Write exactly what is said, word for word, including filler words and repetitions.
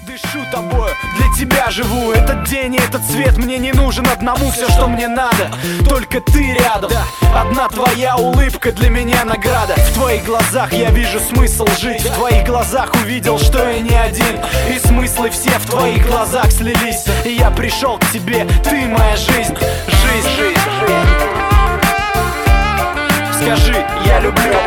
Дышу тобою, для тебя живу. Этот день и этот свет мне не нужен одному. Все, что мне надо, только ты рядом. Одна твоя улыбка для меня награда. В твоих глазах я вижу смысл жить. В твоих глазах увидел, что я не один. И смыслы все в твоих глазах слились. И я пришел к тебе, ты моя жизнь. Жизнь, жизнь, жизнь. Скажи, я люблю.